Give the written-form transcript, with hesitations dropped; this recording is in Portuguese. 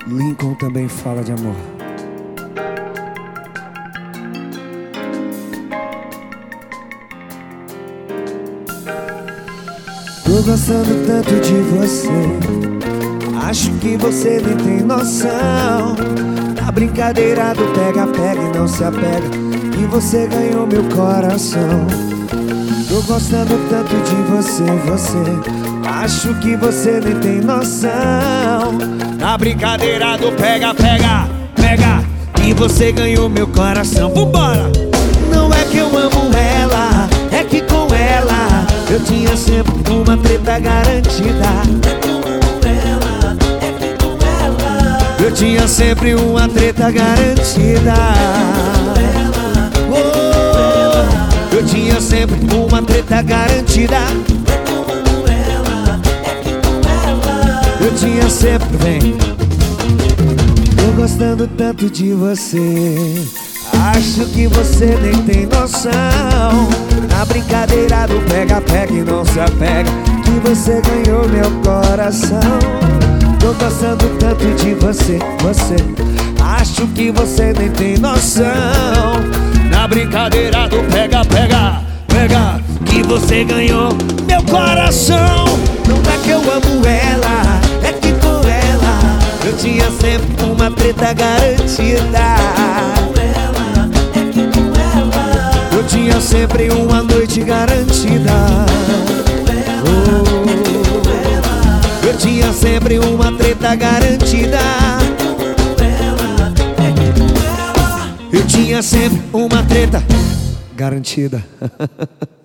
Lincoln também fala de amor. Tô gostando tanto de você, acho que você nem tem noção. Na brincadeira do pega-pega e não se apega, que você ganhou meu coração. Tô gostando tanto de você, acho que você nem tem noção. Na brincadeira do pega-pega, pega, que você ganhou meu coração. Vambora! Não é que eu amo ela, é que com ela eu tinha sempre uma treta garantida. Eu tinha sempre uma treta garantida. Oh, eu tinha sempre uma treta garantida. Eu tinha sempre, vem. Tô gostando tanto de você, acho que você nem tem noção. Na brincadeira do pega-pega e não se apega, que você ganhou meu coração. Tô gostando tanto de você, acho que você nem tem noção. Na brincadeira do pega-pega, pega, que você ganhou meu coração. Não é que eu amo ela, é que com ela eu tinha sempre uma treta garantida. Eu tinha sempre uma noite garantida. Oh, eu tinha sempre uma treta garantida. Eu tinha sempre uma treta garantida.